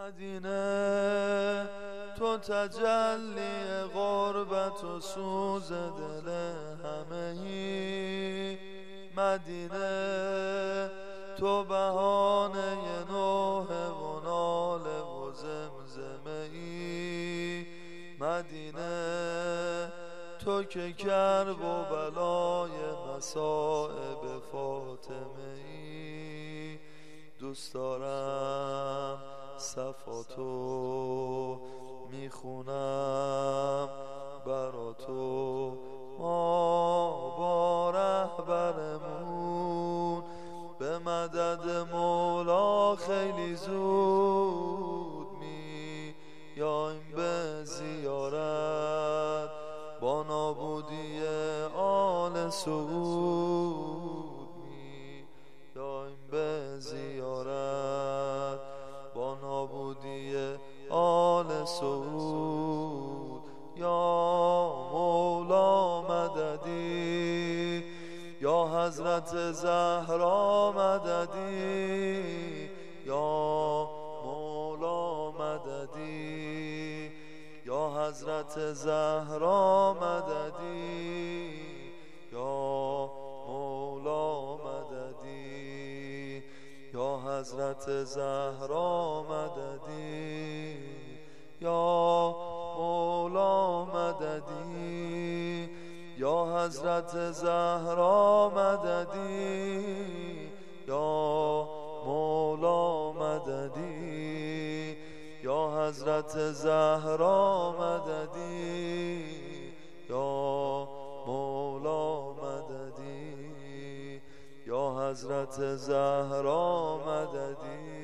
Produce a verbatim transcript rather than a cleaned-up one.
مدینه تو تجلی غربت و سوز دل همه ای، مدینه تو بهانه نوح و ناله و زمزمه ای، مدینه تو که کرب و بلای مصائب فاطمه ای. دوست دارم صفاتو میخونم برا تو، ما با رهبرمون به مدد مولا خیلی زود میایم به زیارت، با نابودی آل سعود میایم به زیارت، با نابودی آل سعود. یا مولا مددی، یا حضرت زهرا مددی، یا مولا مددی، یا حضرت زهرا مددی، یا مولا مددی، یا حضرت زهرا مددی، یا مولا مددی، یا حضرت زهرا مددی، یا مولا مددی، یا حضرت زهرا مددی، یا مولا مددی، یا حضرت زهرا مددی.